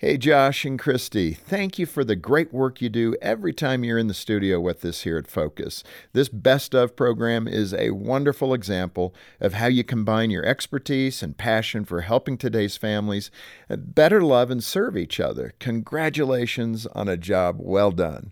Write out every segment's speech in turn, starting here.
Hey, Josh and Christy, thank you for the great work you do every time you're in the studio with us here at Focus. This Best Of program is a wonderful example of how you combine your expertise and passion for helping today's families better love and serve each other. Congratulations on a job well done.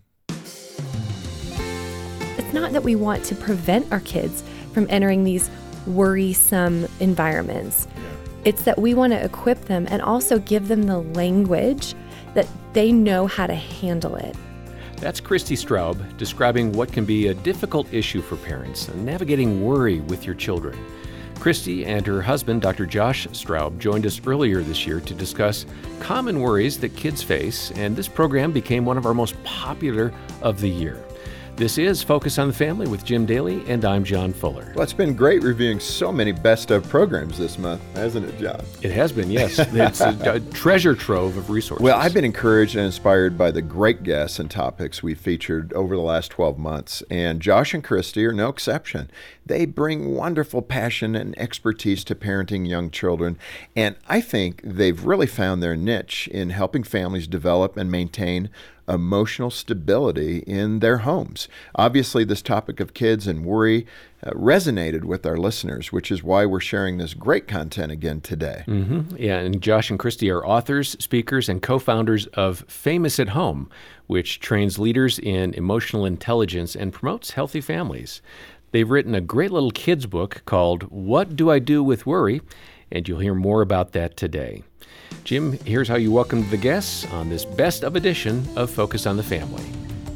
It's not that we want to prevent our kids from entering these worrisome environments. It's that we want to equip them and also give them the language that they know how to handle it. That's Christy Straub describing what can be a difficult issue for parents and navigating worry with your children. Christy and her husband, Dr. Josh Straub, joined us earlier this year to discuss common worries that kids face, and this program became one of our most popular of the year. This is Focus on the Family with Jim Daly, and I'm John Fuller. Well, it's been great reviewing so many Best Of programs this month, hasn't it, John? It has been, yes. It's a treasure trove of resources. Well, I've been encouraged and inspired by the great guests and topics we've featured over the last 12 months, and Josh and Christy are no exception. They bring wonderful passion and expertise to parenting young children, and I think they've really found their niche in helping families develop and maintain emotional stability in their homes. Obviously, this topic of kids and worry resonated with our listeners, which is why we're sharing this great content again today. Yeah, and Josh and Christy are authors, speakers, and co-founders of Famous at Home, which trains leaders in emotional intelligence and promotes healthy families. They've written a great little kids book called What Do I Do with Worry? And you'll hear more about that today. Jim, here's how you welcome the guests on this Best Of edition of Focus on the Family.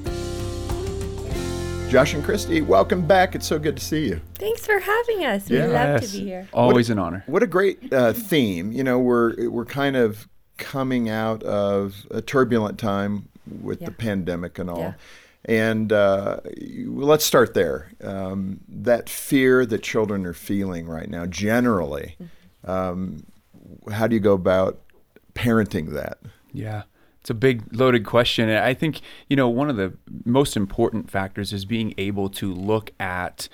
Josh and Christy, welcome back. It's so good to see you. Thanks for having us. We love to be here. Always an honor. What a great theme. You know, we're kind of coming out of a turbulent time with the pandemic and all. Yeah. And let's start there. That fear that children are feeling right now, generally, how do you go about parenting that? Yeah, it's a big loaded question. And I think, one of the most important factors is being able to look at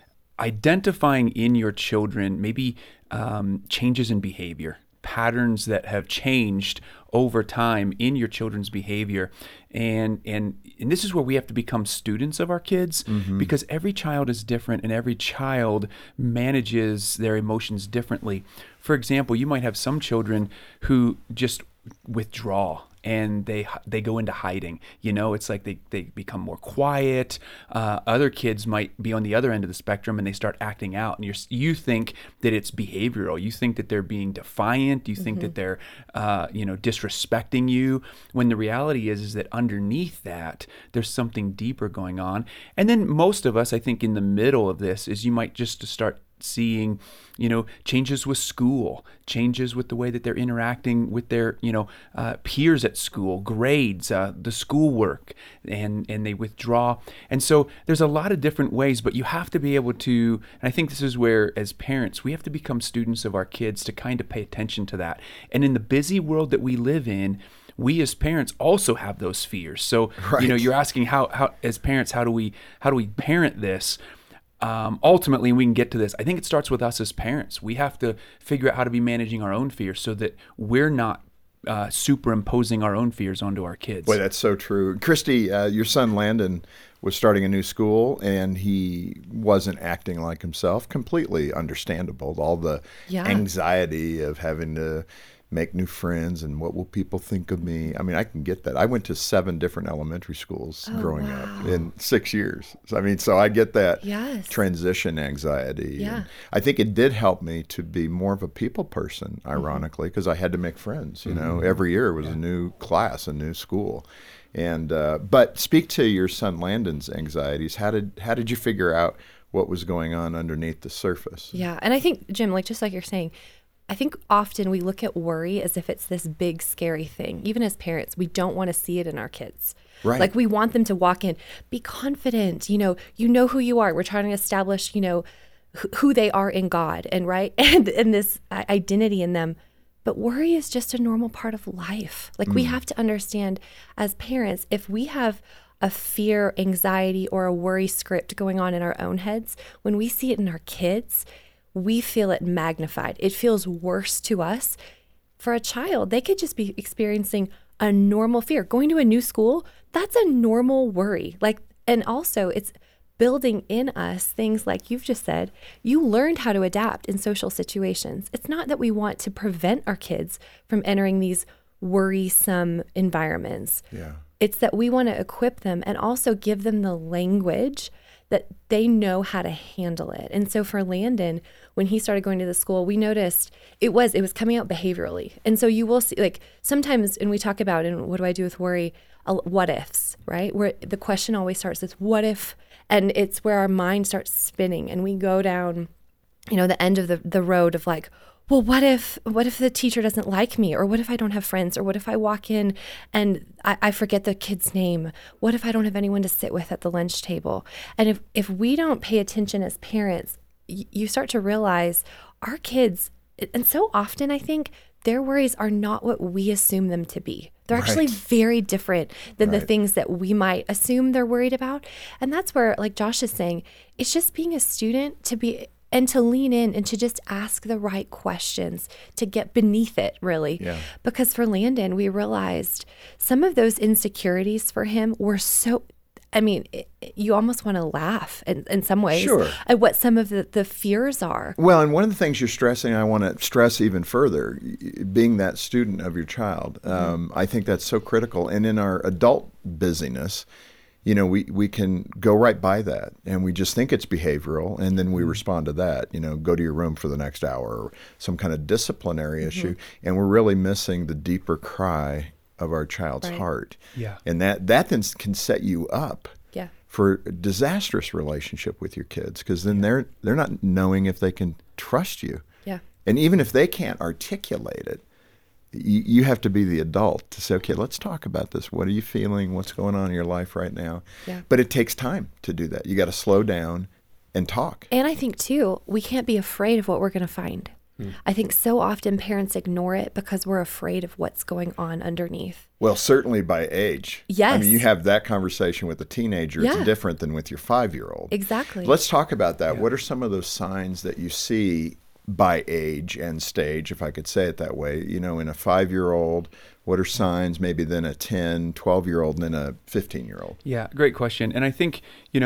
identifying in your children maybe changes in behavior, patterns that have changed over time in your children's behavior. And this is where we have to become students of our kids, because every child is different and every child manages their emotions differently. For example, you might have some children who just withdraw and they go into hiding. It's like they become more quiet. Other kids might be on the other end of the spectrum and they start acting out, and you think that it's behavioral. You think that they're being defiant. You think that they're disrespecting you, when the reality is that underneath that there's something deeper going on. And then most of us, I think, in the middle of this is you might just start seeing, changes with school, changes with the way that they're interacting with their, peers at school, grades, the schoolwork, and they withdraw. And so there's a lot of different ways, but you have to be able to, and I think this is where, as parents, we have to become students of our kids to kind of pay attention to that. And in the busy world that we live in, we as parents also have those fears. So, you're asking how as parents, how do we parent this? Ultimately, we can get to this. I think it starts with us as parents. We have to figure out how to be managing our own fears so that we're not superimposing our own fears onto our kids. Boy, that's so true. Christy, your son Landon was starting a new school, and he wasn't acting like himself. Completely understandable. All the anxiety of having to make new friends and what will people think of me. I mean, I can get that. I went to 7 different elementary schools growing up in 6 years. So I get that transition anxiety. Yeah. And I think it did help me to be more of a people person, ironically, because I had to make friends. Every year was a new class, a new school. And but speak to your son Landon's anxieties. How did you figure out what was going on underneath the surface? Yeah, and I think, Jim, just like you're saying, I think often we look at worry as if it's this big, scary thing. Even as parents, we don't want to see it in our kids. Right. Like, we want them to walk in, be confident, you know who you are. We're trying to establish, who they are in God, and this identity in them. But worry is just a normal part of life. Like, we have to understand as parents, if we have a fear, anxiety, or a worry script going on in our own heads, when we see it in our kids, we feel it magnified. It feels worse to us for a child, they could just be experiencing a normal fear. Going to a new school, that's a normal worry. And also it's building in us things like you've just said, you learned how to adapt in social situations. It's not that we want to prevent our kids from entering these worrisome environments. Yeah. It's that we want to equip them and also give them the language that they know how to handle it. And so for Landon, when he started going to the school, we noticed it was coming out behaviorally. And so you will see, like sometimes, and we talk about, and what do I do with worry? What ifs, right? Where the question always starts with what if, and it's where our mind starts spinning and we go down, the end of the road of like, well, what if the teacher doesn't like me? Or what if I don't have friends? Or what if I walk in and I forget the kid's name? What if I don't have anyone to sit with at the lunch table? And if we don't pay attention as parents, you start to realize our kids, and so often I think their worries are not what we assume them to be. They're actually very different than the things that we might assume they're worried about. And that's where, like Josh is saying, it's just being a student and to lean in and to just ask the right questions, to get beneath it, really. Yeah. Because for Landon, we realized some of those insecurities for him were so, you almost want to laugh in some ways at what some of the fears are. Well, and one of the things you're stressing, I want to stress even further, being that student of your child, I think that's so critical. And in our adult busyness, we can go right by that and we just think it's behavioral and then we respond to that, go to your room for the next hour or some kind of disciplinary issue. And we're really missing the deeper cry of our child's heart. Yeah. And that then can set you up for a disastrous relationship with your kids because then they're not knowing if they can trust you. Yeah. And even if they can't articulate it, you have to be the adult to say, okay, let's talk about this. What are you feeling? What's going on in your life right now? Yeah. But it takes time to do that. You got to slow down and talk. And I think, too, we can't be afraid of what we're going to find. I think so often parents ignore it because we're afraid of what's going on underneath. Well, certainly by age. Yes. You have that conversation with a teenager. It's different than with your 5-year-old. Exactly. Let's talk about that. Yeah. What are some of those signs that you see by age and stage, if I could say it that way, in a 5-year-old, what are signs maybe then a 10, 12-year-old and then a 15-year-old? Yeah, great question. And I think, and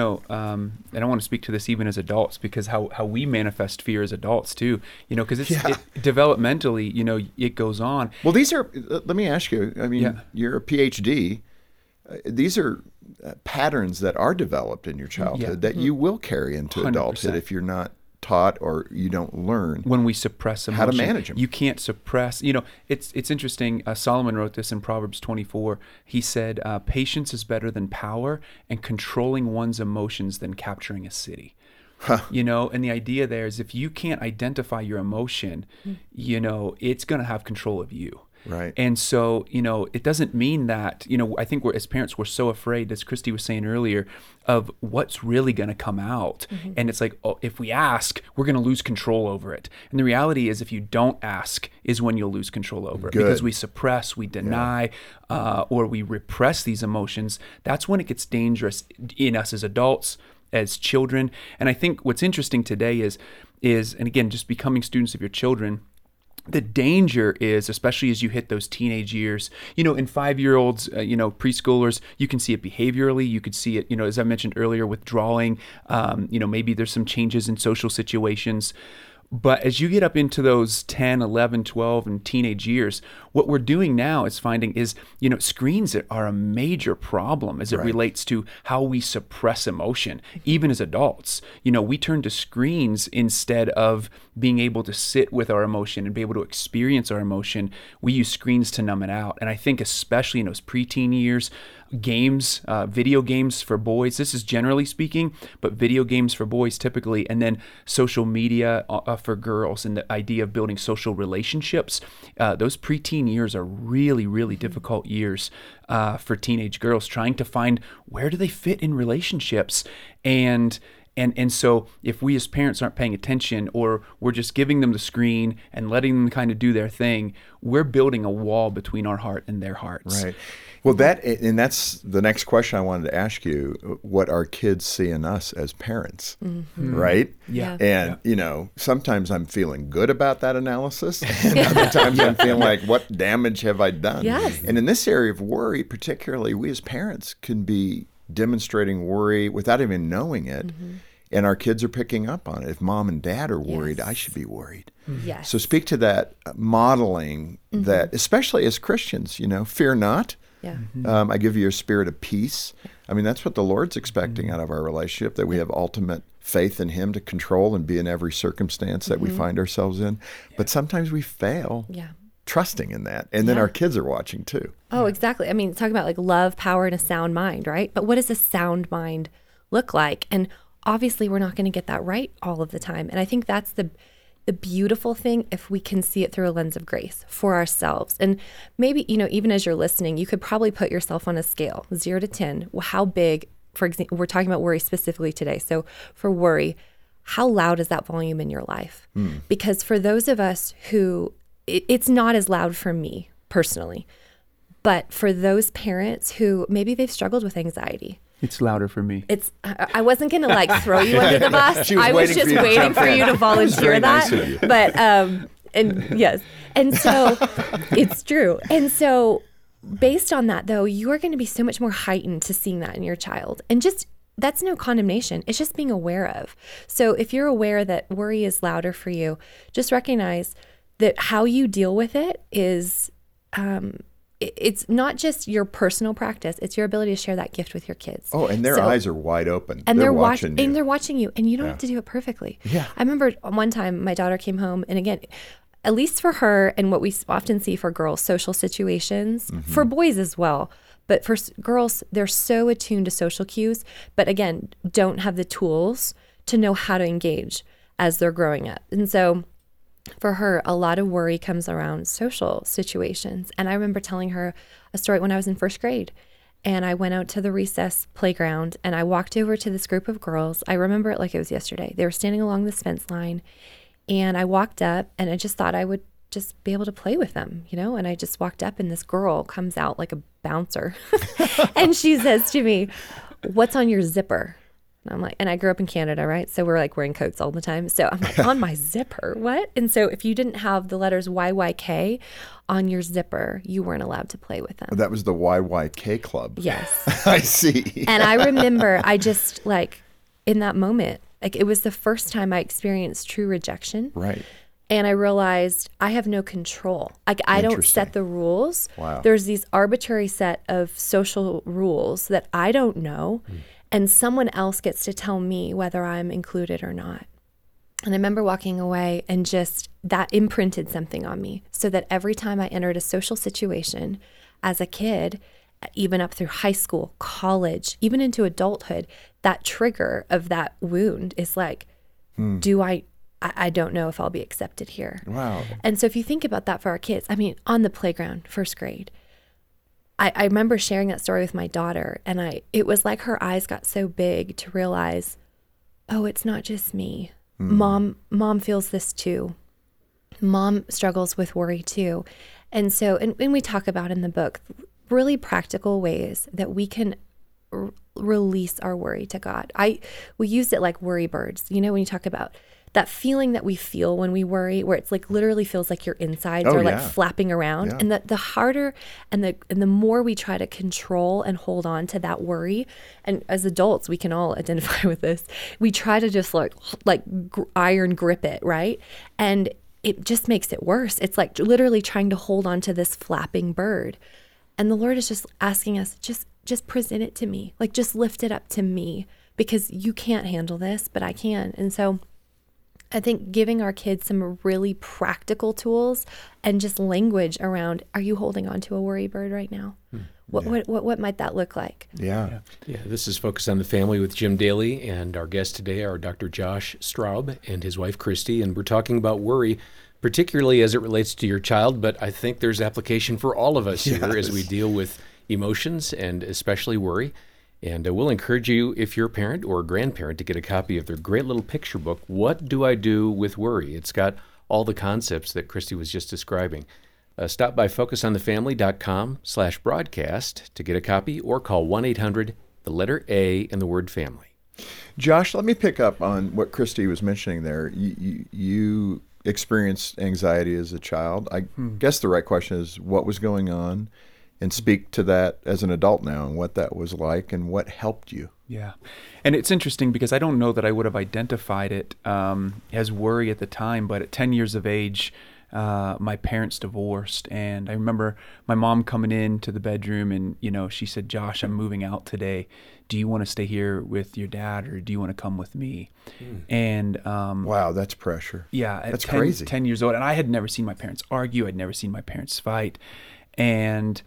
I want to speak to this even as adults because how we manifest fear as adults too, because it's developmentally, it goes on. Well, these are, let me ask you, you're a PhD. These are patterns that are developed in your childhood that you will carry into 100%. Adulthood if you're not taught or you don't learn when we suppress emotion, how to manage them. You can't suppress. It's interesting. Solomon wrote this in Proverbs 24. He said, "Patience is better than power, and controlling one's emotions than capturing a city." Huh. And the idea there is if you can't identify your emotion, it's going to have control of you. Right. And so, it doesn't mean that, I think as parents, we're so afraid, as Christy was saying earlier, of what's really going to come out. Mm-hmm. And it's like, if we ask, we're going to lose control over it. And the reality is if you don't ask is when you'll lose control over it. Because we suppress, we deny, or we repress these emotions. That's when it gets dangerous in us as adults, as children. And I think what's interesting today is, and again, just becoming students of your children, the danger is, especially as you hit those teenage years, in 5-year-olds, preschoolers, you can see it behaviorally. You could see it, as I mentioned earlier, withdrawing. Maybe there's some changes in social situations. But as you get up into those 10, 11, 12, and teenage years, what we're doing now is finding is, screens are a major problem as it relates to how we suppress emotion, even as adults. We turn to screens instead of being able to sit with our emotion and be able to experience our emotion. We use screens to numb it out. And I think especially in those preteen years, games, video games for boys, this is generally speaking, but video games for boys typically, and then social media for girls and the idea of building social relationships. Those preteen years are really, really difficult years for teenage girls trying to find where do they fit in relationships. And And so if we as parents aren't paying attention, or we're just giving them the screen and letting them kind of do their thing, we're building a wall between our heart and their hearts. Right. Well, that's the next question I wanted to ask you, what our kids see in us as parents, right? Yeah. And, sometimes I'm feeling good about that analysis, and other times I'm feeling like, what damage have I done? Yes. And in this area of worry, particularly, we as parents can be demonstrating worry without even knowing it. And our kids are picking up on it. If mom and dad are worried, I should be worried. Yes. So speak to that modeling that, especially as Christians, fear not. Yeah. I give you a spirit of peace. I mean, that's what the Lord's expecting out of our relationship, that we have ultimate faith in Him to control and be in every circumstance that we find ourselves in. But sometimes we fail trusting in that. And then our kids are watching too. Oh, exactly. I mean, talking about like love, power, and a sound mind, right? But what does a sound mind look like? And obviously, we're not going to get that right all of the time. And I think that's the beautiful thing, if we can see it through a lens of grace for ourselves. And maybe, even as you're listening, you could probably put yourself on a scale, 0 to 10. Well, how big, for example, we're talking about worry specifically today. So for worry, how loud is that volume in your life? Because for those of us who, it's not as loud for me personally, but for those parents who maybe they've struggled with anxiety, It's louder for me. I wasn't going to throw you under the bus. I was just waiting for you to volunteer that. Nice of you. But, and yes. And so it's true. And so based on that though, you are going to be so much more heightened to seeing that in your child. And that's no condemnation. It's just being aware of. So if you're aware that worry is louder for you, just recognize that how you deal with it is, it's not just your personal practice, it's your ability to share that gift with your kids. Oh, and their eyes are wide open. And they're watching you. And they're watching you, and you don't have to do it perfectly. Yeah. I remember one time my daughter came home, and again, at least for her, and what we often see for girls, social situations, for boys as well. But for girls, they're so attuned to social cues, but again, don't have the tools to know how to engage as they're growing up. And so for her, a lot of worry comes around social situations. And I remember telling her a story when I was in first grade. And I went out to the recess playground and I walked over to this group of girls. I remember it like it was yesterday. They were standing along this fence line. And I walked up and I just thought I would just be able to play with them, And I just walked up and this girl comes out like a bouncer. And she says to me, "What's on your zipper?" And I'm like, and I grew up in Canada, right? So we're like wearing coats all the time. So I'm like, on my zipper, what? And so if you didn't have the letters YYK on your zipper, you weren't allowed to play with them. That was the YYK club. Yes. I see. And I remember I just in that moment, it was the first time I experienced true rejection. Right. And I realized I have no control. I don't set the rules. Wow. There's these arbitrary set of social rules that I don't know. And someone else gets to tell me whether I'm included or not. And I remember walking away and just that imprinted something on me, so that every time I entered a social situation as a kid, even up through high school, college, even into adulthood, that trigger of that wound is like, I don't know if I'll be accepted here. Wow. And so if you think about that for our kids, I mean, on the playground, first grade, I remember sharing that story with my daughter, and it was like her eyes got so big to realize, oh, it's not just me. Mom feels this too. Mom struggles with worry too. And so, and we talk about in the book, really practical ways that we can release our worry to God. We used it like worry birds. When you talk about that feeling that we feel when we worry, where it's like literally feels like your insides are like flapping around. Yeah. And the harder and the more we try to control and hold on to that worry, and as adults, we can all identify with this, we try to just iron grip it, right? And it just makes it worse. It's like literally trying to hold on to this flapping bird. And the Lord is just asking us, just present it to me. Like, just lift it up to me, because you can't handle this, but I can. And so I think giving our kids some really practical tools and just language around, are you holding on to a worry bird right now? What might that look like? Yeah. This is Focus on the Family with Jim Daly, and our guests today are Dr. Josh Straub and his wife Christy, and we're talking about worry, particularly as it relates to your child, but I think there's application for all of us here as we deal with emotions and especially worry. And we'll encourage you, if you're a parent or a grandparent, to get a copy of their great little picture book, What Do I Do with Worry? It's got all the concepts that Christy was just describing. Stop by focusonthefamily.com/broadcast to get a copy, or call 1-800, the letter A, and the word family. Josh, let me pick up on what Christy was mentioning there. You experienced anxiety as a child. I guess the right question is, what was going on? And speak to that as an adult now and what that was like and what helped you. Yeah. And it's interesting because I don't know that I would have identified it as worry at the time, but at 10 years of age, my parents divorced, and I remember my mom coming into the bedroom and, she said, "Josh, I'm moving out today. Do you want to stay here with your dad, or do you want to come with me?" And wow, that's pressure. Yeah. That's crazy. 10 years old. And I had never seen my parents argue. I'd never seen my parents fight. And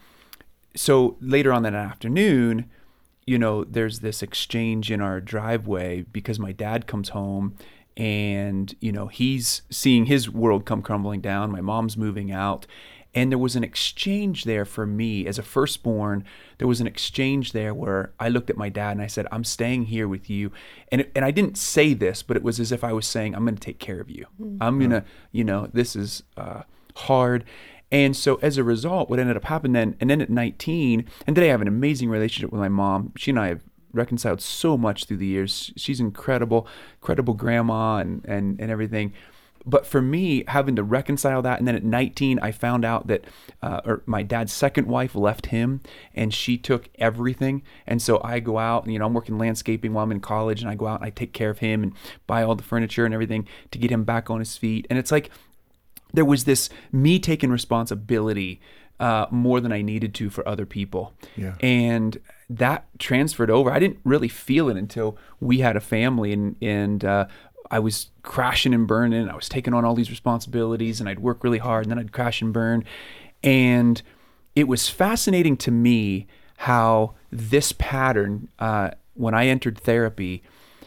so later on that afternoon, there's this exchange in our driveway because my dad comes home and, he's seeing his world come crumbling down. My mom's moving out. And there was an exchange there for me as a firstborn. There was an exchange there where I looked at my dad and I said, "I'm staying here with you." And I didn't say this, but it was as if I was saying, "I'm going to take care of you. I'm going to, this is hard." And so as a result, what ended up happening then, and then at 19, and today I have an amazing relationship with my mom. She and I have reconciled so much through the years. She's incredible grandma and everything. But for me, having to reconcile that, and then at 19, I found out that my dad's second wife left him, and she took everything. And so I go out, and I'm working landscaping while I'm in college, and I go out and I take care of him and buy all the furniture and everything to get him back on his feet. And it's like there was this me taking responsibility more than I needed to for other people. Yeah. And that transferred over. I didn't really feel it until we had a family, and I was crashing and burning. I was taking on all these responsibilities, and I'd work really hard, and then I'd crash and burn. And it was fascinating to me how this pattern, when I entered therapy,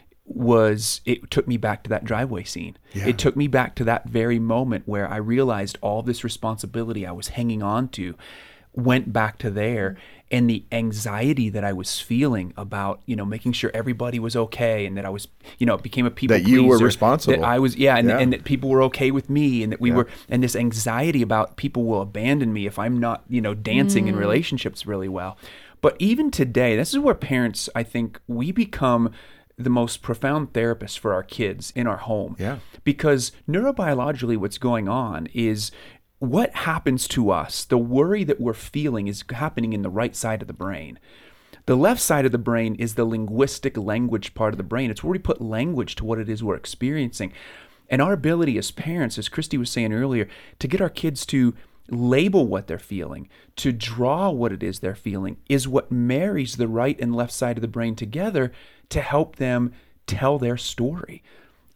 it took me back to that driveway scene. Yeah. It took me back to that very moment where I realized all this responsibility I was hanging on to went back to there, and the anxiety that I was feeling about, making sure everybody was okay, and that I was, became a people that you pleaser, were responsible. That I was, and that people were okay with me, and that we were, and this anxiety about people will abandon me if I'm not, dancing in relationships really well. But even today, this is where parents, I think, we become the most profound therapists for our kids in our home. Yeah. Because neurobiologically what's going on is what happens to us, the worry that we're feeling is happening in the right side of the brain. The left side of the brain is the linguistic language part of the brain. It's where we put language to what it is we're experiencing. And our ability as parents, as Christy was saying earlier, to get our kids to label what they're feeling, to draw what it is they're feeling, is what marries the right and left side of the brain together to help them tell their story.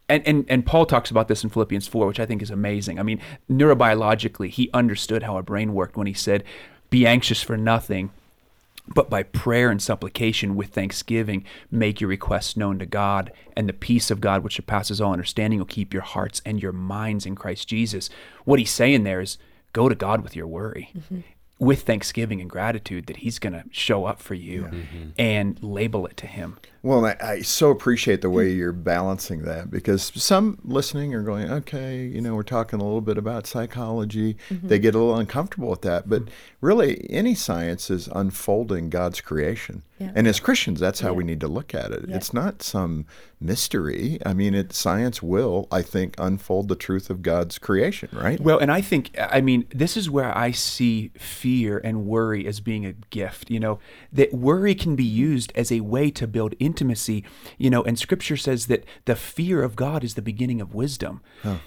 And Paul talks about this in Philippians 4, which I think is amazing. I mean, neurobiologically, he understood how our brain worked when he said, "Be anxious for nothing, but by prayer and supplication with thanksgiving, make your requests known to God, and the peace of God, which surpasses all understanding, will keep your hearts and your minds in Christ Jesus." What he's saying there is, go to God with your worry, with thanksgiving and gratitude that he's going to show up for you, and label it to him. Well, I so appreciate the way you're balancing that, because some listening are going, okay, we're talking a little bit about psychology. They get a little uncomfortable with that. But really, any science is unfolding God's creation. Yeah. And as Christians, that's how we need to look at it. Yeah. It's not some mystery. I mean, science will, I think, unfold the truth of God's creation, right? Well, and I think, this is where I see fear and worry as being a gift, that worry can be used as a way to build intimacy, and Scripture says that the fear of God is the beginning of wisdom.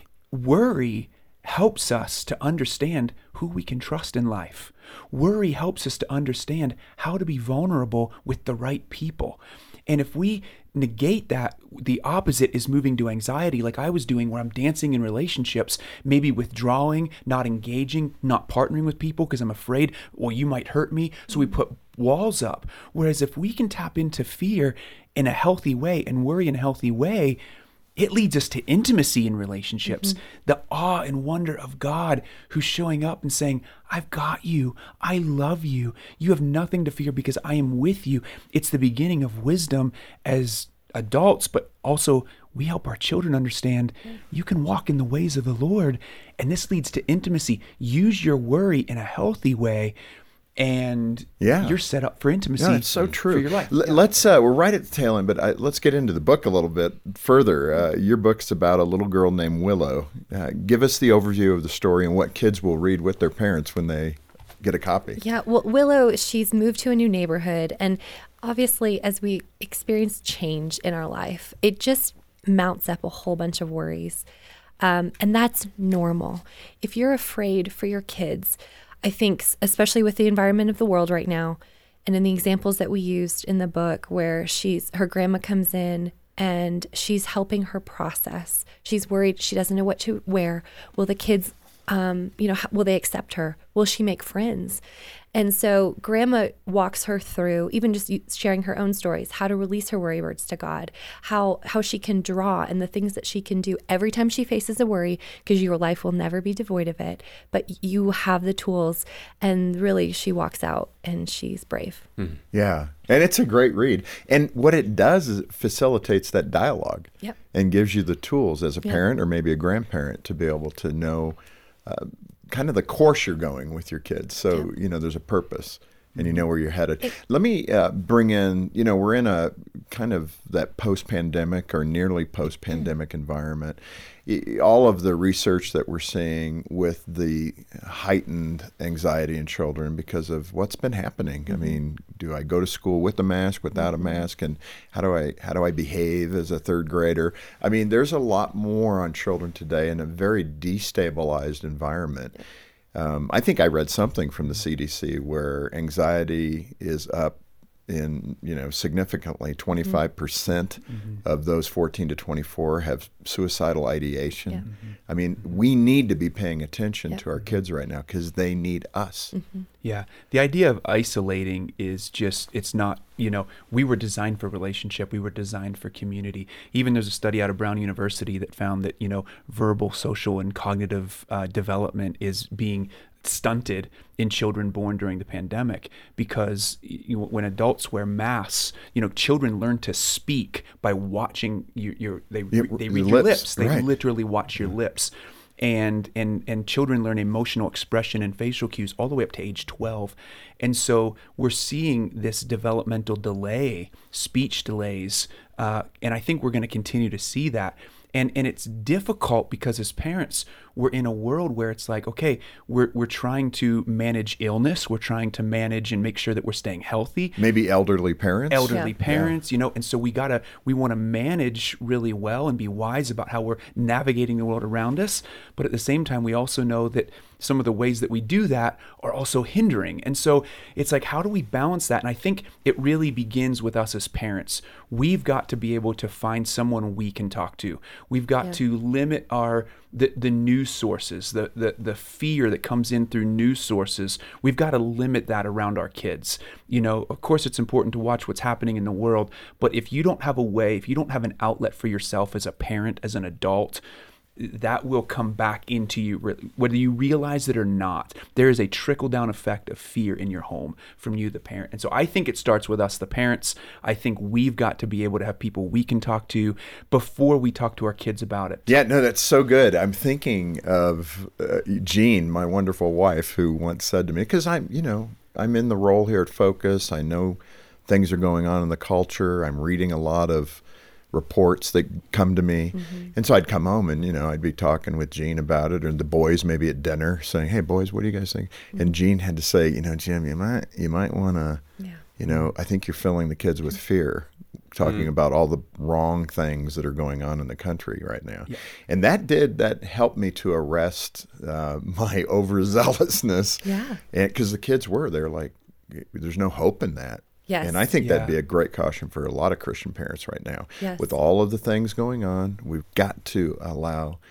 Worry helps us to understand who we can trust in life. Worry helps us to understand how to be vulnerable with the right people. And if we negate that, the opposite is moving to anxiety, like I was doing, where I'm dancing in relationships, maybe withdrawing, not engaging, not partnering with people because I'm afraid, well, you might hurt me. So we put walls up. Whereas if we can tap into fear in a healthy way and worry in a healthy way, it leads us to intimacy in relationships, the awe and wonder of God who's showing up and saying, I've got you. I love you. You have nothing to fear because I am with you. It's the beginning of wisdom as adults, but also we help our children understand you can walk in the ways of the Lord. And this leads to intimacy. Use your worry in a healthy way, and you're set up for intimacy. No, it's so true. For your life. Let's we're right at the tail end, but let's get into the book a little bit further. Your book's about a little girl named Willow. Give us the overview of the story and what kids will read with their parents when they get a copy. Yeah, well, Willow, she's moved to a new neighborhood, and obviously as we experience change in our life, it just mounts up a whole bunch of worries. And that's normal. If you're afraid for your kids, I think, especially with the environment of the world right now, and in the examples that we used in the book where her grandma comes in and she's helping her process. She's worried she doesn't know what to wear. Will the kids, will they accept her? Will she make friends? And so grandma walks her through, even just sharing her own stories, how to release her worry words to God, how she can draw and the things that she can do every time she faces a worry, because your life will never be devoid of it. But you have the tools, and really she walks out and she's brave. Yeah. And it's a great read. And what it does is it facilitates that dialogue and gives you the tools as a parent or maybe a grandparent to be able to know kind of the course you're going with your kids. So, there's a purpose and you know where you're headed. Let me bring in, we're in a kind of that post-pandemic or nearly post-pandemic environment. All of the research that we're seeing with the heightened anxiety in children because of what's been happening. I mean, do I go to school with a mask, without a mask, and how do I behave as a third grader? I mean, there's a lot more on children today in a very destabilized environment. I think I read something from the CDC where anxiety is up in, significantly. 25% of those 14 to 24 have suicidal ideation. I mean, we need to be paying attention to our kids right now because they need us. Yeah. The idea of isolating is just, it's not, we were designed for relationship. We were designed for community. Even there's a study out of Brown University that found that, verbal, social, and cognitive development is being stunted in children born during the pandemic because when adults wear masks, children learn to speak by watching they read your lips. They literally watch your lips. And children learn emotional expression and facial cues all the way up to age 12. And so we're seeing this developmental delay, speech delays, and I think we're going to continue to see that. And it's difficult because as parents, we're in a world where it's like, okay, we're trying to manage illness. We're trying to manage and make sure that we're staying healthy. Maybe elderly parents. And so we want to manage really well and be wise about how we're navigating the world around us. But at the same time, we also know that some of the ways that we do that are also hindering. And so it's like, how do we balance that? And I think it really begins with us as parents. We've got to be able to find someone we can talk to. We've got to limit the news sources, the fear that comes in through news sources. We've got to limit that around our kids. Of course, it's important to watch what's happening in the world, but if you don't have a way, if you don't have an outlet for yourself as a parent, as an adult, that will come back into you, whether you realize it or not. There is a trickle-down effect of fear in your home from you, the parent. And so I think it starts with us, the parents. I think we've got to be able to have people we can talk to before we talk to our kids about it. Yeah, no, that's so good. I'm thinking of Jean, my wonderful wife, who once said to me, because I'm in the role here at Focus. I know things are going on in the culture. I'm reading a lot of reports that come to me. And so I'd come home and, I'd be talking with Jean about it, or the boys maybe at dinner saying, hey, boys, what do you guys think? And Jean had to say, Jim, you might want to, I think you're filling the kids with fear, talking about all the wrong things that are going on in the country right now. Yeah. And that helped me to arrest my overzealousness. Yeah. Because the kids they're like, there's no hope in that. Yes. And I think that'd be a great caution for a lot of Christian parents right now. Yes. With all of the things going on, we've got to allow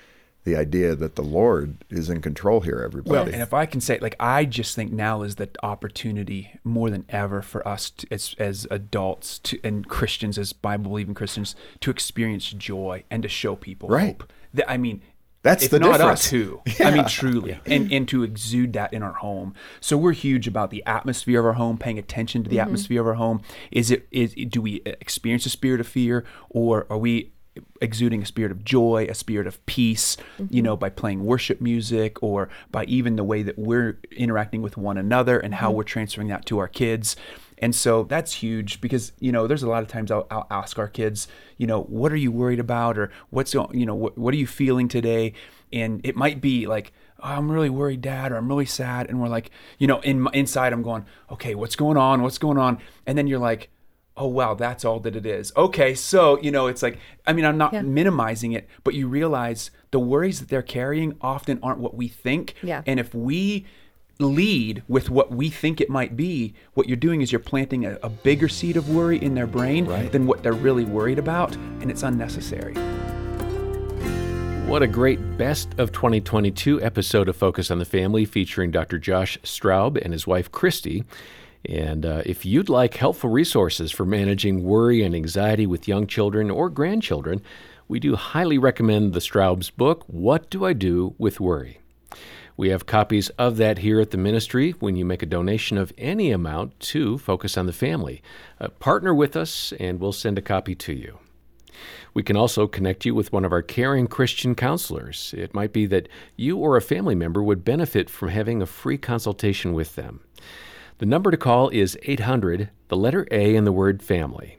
the idea that the Lord is in control here, everybody. Well, and if I can say, like, I just think now is the opportunity more than ever for us as adults and Christians, as Bible-believing Christians, to experience joy and to show people hope. I mean, that's if the not difference. Us, who? Yeah. I mean, truly. And to exude that in our home. So we're huge about the atmosphere of our home, paying attention to the atmosphere of our home. Do we experience a spirit of fear, or are we exuding a spirit of joy, a spirit of peace, by playing worship music, or by even the way that we're interacting with one another and how we're transferring that to our kids. And so that's huge, because, there's a lot of times I'll ask our kids, what are you worried about, or what are you feeling today? And it might be like, oh, I'm really worried, Dad, or I'm really sad. And we're like, inside I'm going, okay, what's going on? And then you're like, oh, wow, that's all that it is. Okay, so, it's like, I mean, I'm not minimizing it, but you realize the worries that they're carrying often aren't what we think. Yeah. And if we lead with what we think it might be, what you're doing is you're planting a bigger seed of worry in their brain than what they're really worried about, and it's unnecessary. What a great Best of 2022 episode of Focus on the Family featuring Dr. Josh Straub and his wife, Christy. And if you'd like helpful resources for managing worry and anxiety with young children or grandchildren, we do highly recommend the Straub's book, What Do I Do with Worry? We have copies of that here at the ministry when you make a donation of any amount to Focus on the Family. Partner with us and we'll send a copy to you. We can also connect you with one of our caring Christian counselors. It might be that you or a family member would benefit from having a free consultation with them. The number to call is 800, the letter A in the word family,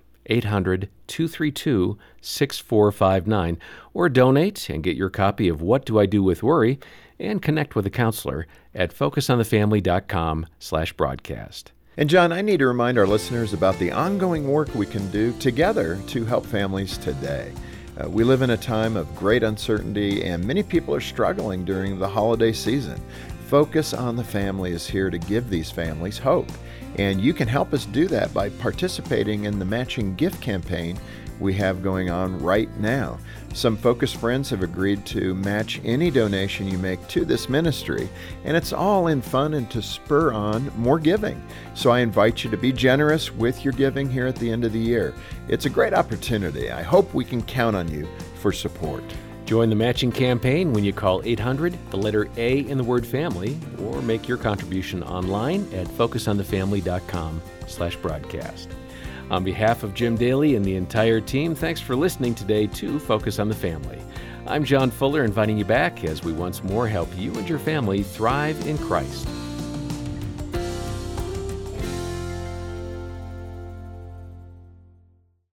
800-232-6459, or donate and get your copy of What Do I Do with Worry, and connect with a counselor at focusonthefamily.com/broadcast. And John, I need to remind our listeners about the ongoing work we can do together to help families today. We live in a time of great uncertainty, and many people are struggling during the holiday season. Focus on the Family is here to give these families hope. And you can help us do that by participating in the matching gift campaign we have going on right now. Some Focus friends have agreed to match any donation you make to this ministry, and it's all in fun and to spur on more giving. So I invite you to be generous with your giving here at the end of the year. It's a great opportunity. I hope we can count on you for support. Join the matching campaign when you call 800, the letter A in the word family, or make your contribution online at focusonthefamily.com/broadcast. On behalf of Jim Daly and the entire team, thanks for listening today to Focus on the Family. I'm John Fuller, inviting you back as we once more help you and your family thrive in Christ.